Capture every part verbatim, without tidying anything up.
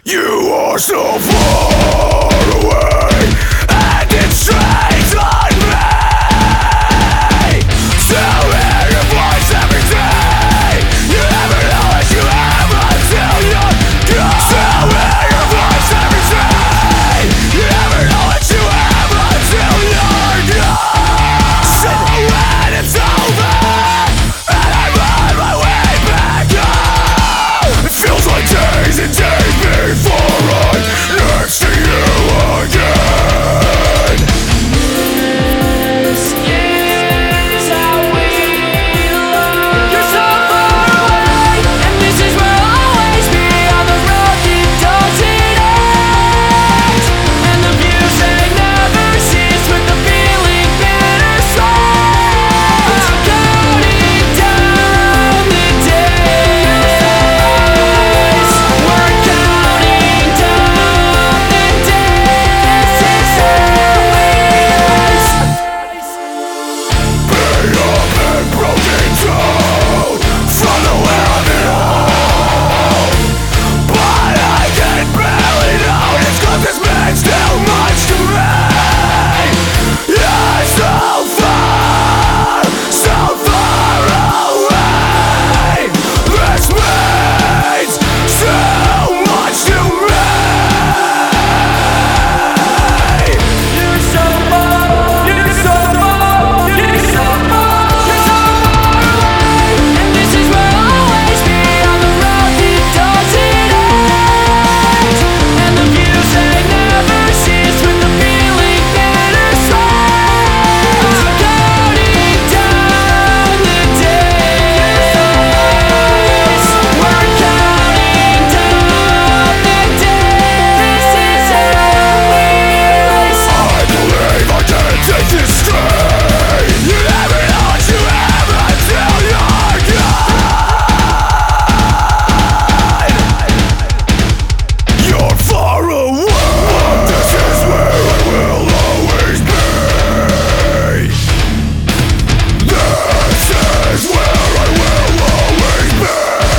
You are so far away, and it strains on me to hear your voice every day. You never know what you have until you're gone. To hear your voice every day. You never know what you have until you're gone. So when it's over and I'm on my way back home, it feels like days and days before I'm next to you again. This is how we love. You're so far away, and this is where I'll always be, on the road that doesn't end. And the views they never cease, with the feeling bittersweet. I'm counting down the days. We're counting down the days. This is how we rise. Beat up and broken down from the wear of it all, but I can barely notice 'cause this means too much to me. You're so far, so far away. This means so much to me. You're so far, you're so far, you're so far, you're so far away. And this is where I'll always be, on the road that doesn't end. And the views they never cease, with the feeling bittersweet. I'm counting down the days. We're counting down the days. This is how we rise. I believe I can take this straight. You never know what you have until you're gone. You're far away, but this is where I will always be. This is where I will always be.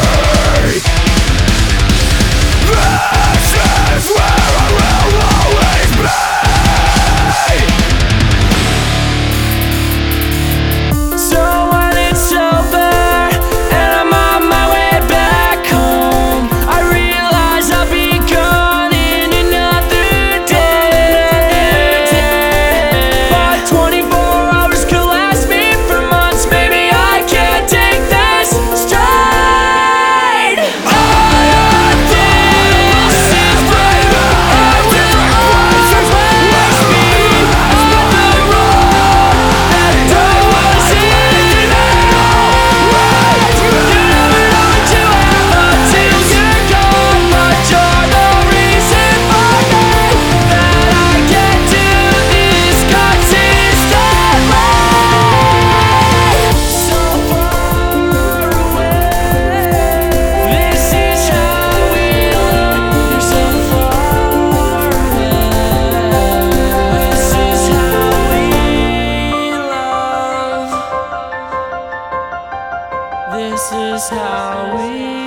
This is where I will always be. So when it's over and I'm on my way back home, I realize I'll be gone in another day. But twenty-four hours could last me for months. Maybe I can't take this straight. Oh, this is where I will always be, on the road that doesn't end. You never know what you have until you're gone, but you're the reason for me that I can do this consistently. So far away, this is how we love. You're so far away, this is how we love. This is how we